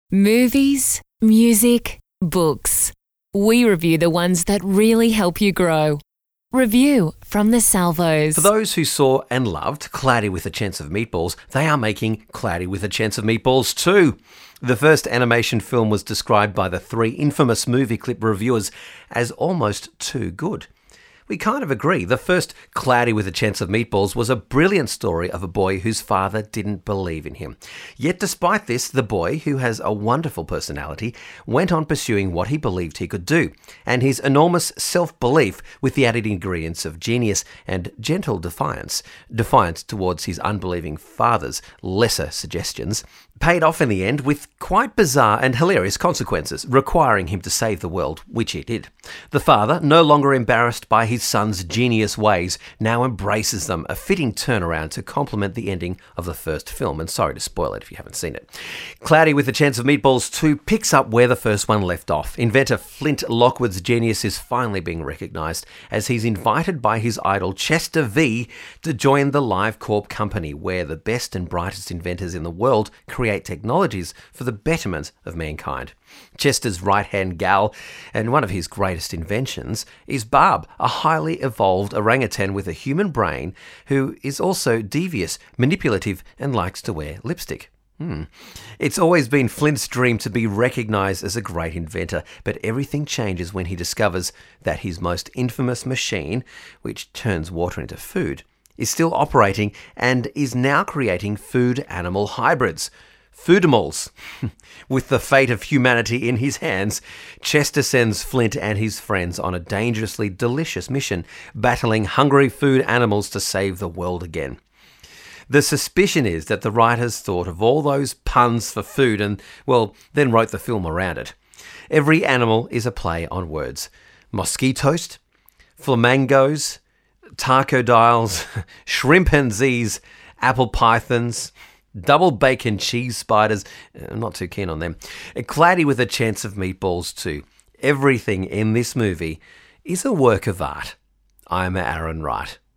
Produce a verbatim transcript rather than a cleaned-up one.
Movies, music, books. We review the ones that really help you grow. Review from the Salvos. For those who saw and loved Cloudy with a Chance of Meatballs, they are making Cloudy with a Chance of Meatballs too. The first animation film was described by the three infamous movie clip reviewers as almost too good. We kind of agree. The first Cloudy with a Chance of Meatballs was a brilliant story of a boy whose father didn't believe in him. Yet despite this, the boy, who has a wonderful personality, went on pursuing what he believed he could do. And his enormous self-belief, with the added ingredients of genius and gentle defiance, defiance towards his unbelieving father's lesser suggestions, paid off in the end with quite bizarre and hilarious consequences, requiring him to save the world, which he did. The father, no longer embarrassed by his son's genius ways, now embraces them, a fitting turnaround to complement the ending of the first film, and sorry to spoil it if you haven't seen it. Cloudy with a Chance of Meatballs two picks up where the first one left off. Inventor Flint Lockwood's genius is finally being recognised as he's invited by his idol Chester V to join the LiveCorp company, where the best and brightest inventors in the world create technologies for the betterment of mankind. Chester's right-hand gal, and one of his greatest inventions, is Barb, a highly evolved orangutan with a human brain who is also devious, manipulative, and likes to wear lipstick. Hmm. It's always been Flint's dream to be recognised as a great inventor, but everything changes when he discovers that his most infamous machine, which turns water into food, is still operating and is now creating food-animal hybrids. Foodimals. With the fate of humanity in his hands, Chester sends Flint and his friends on a dangerously delicious mission, battling hungry food animals to save the world again. The suspicion is that the writers thought of all those puns for food and, well, then wrote the film around it. Every animal is a play on words. Mosquitoes, flamingos, tarcodiles, chimpanzees, apple pythons, double bacon cheese spiders. I'm not too keen on them. Cloudy with a Chance of Meatballs too. Everything in this movie is a work of art. I'm Aaron Wright.